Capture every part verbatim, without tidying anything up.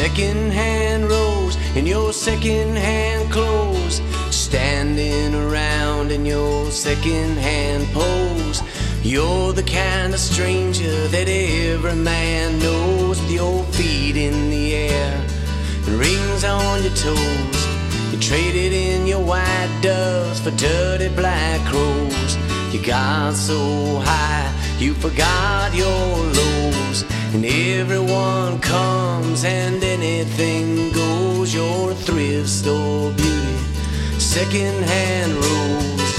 second-hand rose in your second-hand clothes, standing around in your second-hand pose. You're the kind of stranger that every man knows, with your feet in the air and rings on your toes. You traded in your white doves for dirty black crows. You got so high you forgot your lows, and everyone comes and anything goes. You're a thrift store beauty, second-hand rose.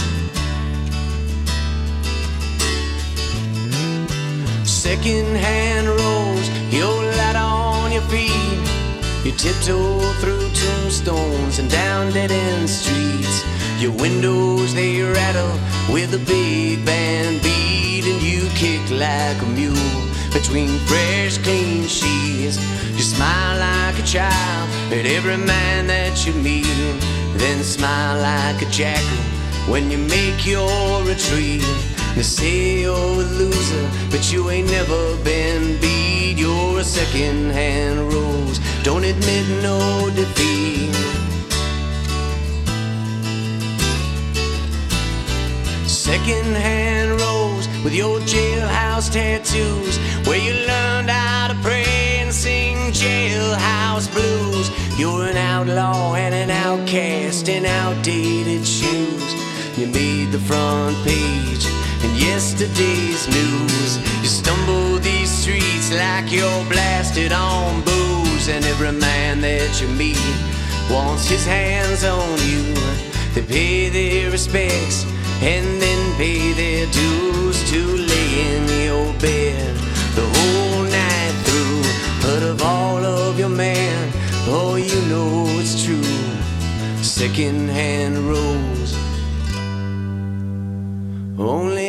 Second-hand rose, your light on your feet. You tiptoe through tombstones and down dead-end streets. Your windows, they rattle with a big band beat, and you kick like a mule between fresh, clean sheets. You smile like a child at every man that you meet, then smile like a jackal when you make your retreat. They say you're a loser, but you ain't never been beat. You're a second-hand rose, don't admit no defeat. Second-hand rose with your jailhouse tattoos, where you learned how to pray and sing jailhouse blues. You're an outlaw and an outcast in outdated shoes. You made the front page in yesterday's news. You stumble these streets like you're blasted on booze, and every man that you meet wants his hands on you. They pay their respects and then pay their dues to lay in your bed the whole night through. But of all of your man, oh, you know it's true. Second-hand rose, only